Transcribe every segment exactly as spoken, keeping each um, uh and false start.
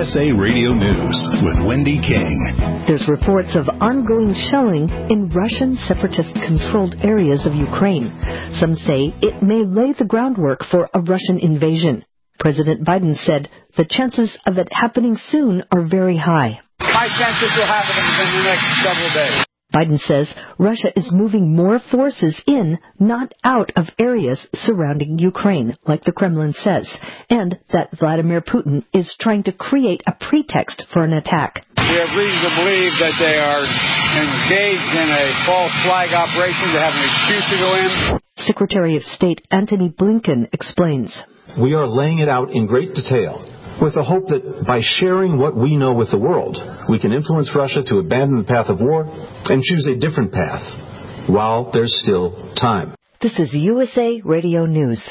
S A Radio News with Wendy King. There's reports of ongoing shelling in Russian separatist-controlled areas of Ukraine. Some say it may lay the groundwork for a Russian invasion. President Biden said the chances of it happening soon are very high. My sense is will happen in the next several days. Biden says Russia is moving more forces in, not out of areas surrounding Ukraine, like the Kremlin says, and that Vladimir Putin is trying to create a pretext for an attack. We have reason to believe that they are engaged in a false flag operation to have an excuse to go in. Secretary of State Antony Blinken explains. We are laying it out in great detail, with the hope that by sharing what we know with the world, we can influence Russia to abandon the path of war and choose a different path, while there's still time. This is U S A Radio News.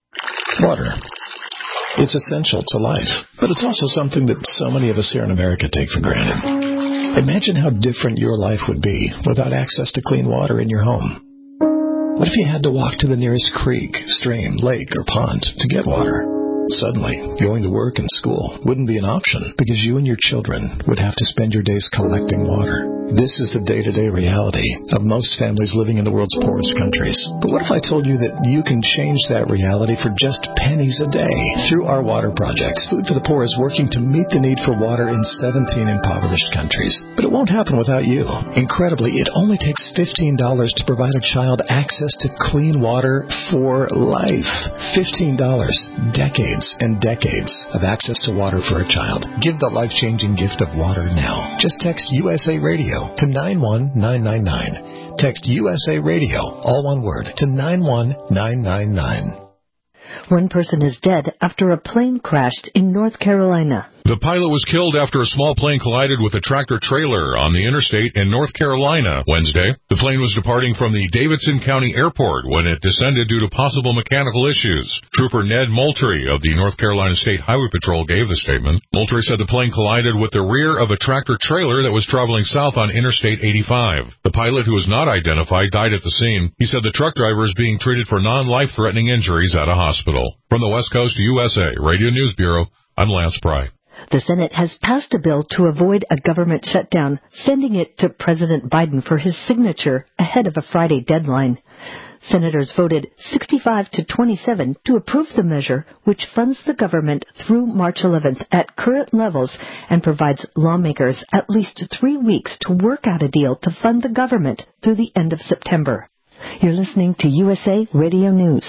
Water. It's essential to life, but it's also something that so many of us here in America take for granted. Imagine how different your life would be without access to clean water in your home. What if you had to walk to the nearest creek, stream, lake, or pond to get water? Suddenly, going to work and school wouldn't be an option because you and your children would have to spend your days collecting water. This is the day-to-day reality of most families living in the world's poorest countries. But what if I told you that you can change that reality for just pennies a day through our water projects? Food for the Poor is working to meet the need for water in seventeen impoverished countries. But it won't happen without you. Incredibly, it only takes fifteen dollars to provide a child access to clean water for life. fifteen dollars. Decades and decades of access to water for a child. Give the life-changing gift of water now. Just text U S A Radio to nine one nine nine nine. Text U S A Radio, all one word, to nine one nine nine nine. One person is dead after a plane crashed in North Carolina. The pilot was killed after a small plane collided with a tractor-trailer on the interstate in North Carolina Wednesday. The plane was departing from the Davidson County Airport when it descended due to possible mechanical issues. Trooper Ned Moultrie of the North Carolina State Highway Patrol gave the statement. Moultrie said the plane collided with the rear of a tractor-trailer that was traveling south on Interstate eighty-five. The pilot, who was not identified, died at the scene. He said the truck driver is being treated for non-life-threatening injuries at a hospital. From the West Coast U S A Radio News Bureau, I'm Lance Pry. The Senate has passed a bill to avoid a government shutdown, sending it to President Biden for his signature ahead of a Friday deadline. Senators voted sixty-five to twenty-seven to approve the measure, which funds the government through March eleventh at current levels and provides lawmakers at least three weeks to work out a deal to fund the government through the end of September. You're listening to U S A Radio News.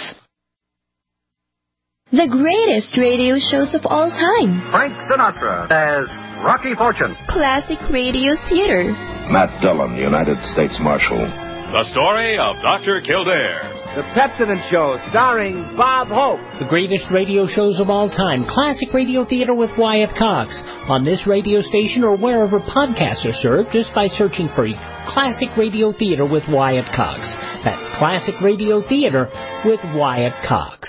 The greatest radio shows of all time. Frank Sinatra as Rocky Fortune. Classic radio theater. Matt Dillon, United States Marshal. The story of Doctor Kildare. The Pepsodent Show, starring Bob Hope. The greatest radio shows of all time. Classic radio theater with Wyatt Cox. On this radio station or wherever podcasts are served, just by searching for Classic Radio Theater with Wyatt Cox. That's Classic Radio Theater with Wyatt Cox.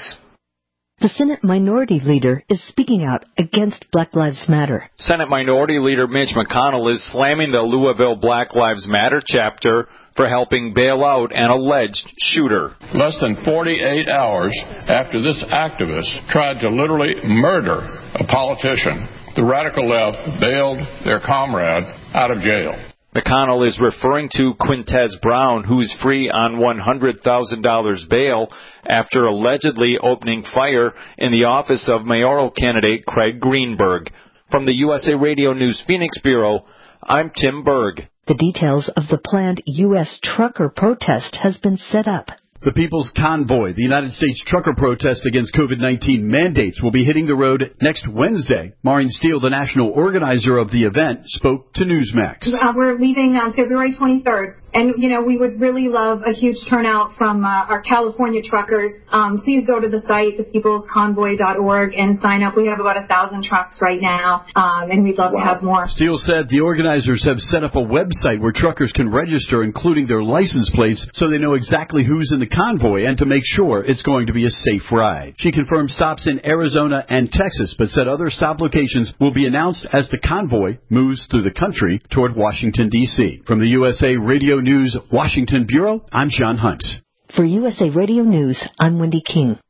The Senate Minority Leader is speaking out against Black Lives Matter. Senate Minority Leader Mitch McConnell is slamming the Louisville Black Lives Matter chapter for helping bail out an alleged shooter. Less than forty-eight hours after this activist tried to literally murder a politician, the radical left bailed their comrade out of jail. McConnell is referring to Quintez Brown, who's free on one hundred thousand dollars bail after allegedly opening fire in the office of mayoral candidate Craig Greenberg. From the U S A Radio News Phoenix Bureau, I'm Tim Berg. The details of the planned U S trucker protest has been set up. The People's Convoy, the United States trucker protest against COVID nineteen mandates, will be hitting the road next Wednesday. Maureen Steele, the national organizer of the event, spoke to Newsmax. Uh, we're leaving on February twenty-third. And, you know, we would really love a huge turnout from uh, our California truckers. Um, please go to the site, the peoples convoy dot org, and sign up. We have about a thousand trucks right now, um, and we'd love wow. to have more. Steele said the organizers have set up a website where truckers can register, including their license plates, so they know exactly who's in the convoy and to make sure it's going to be a safe ride. She confirmed stops in Arizona and Texas, but said other stop locations will be announced as the convoy moves through the country toward Washington, D C From the U S A Radio News Washington Bureau, I'm John Hunt. For U S A Radio News, I'm Wendy King.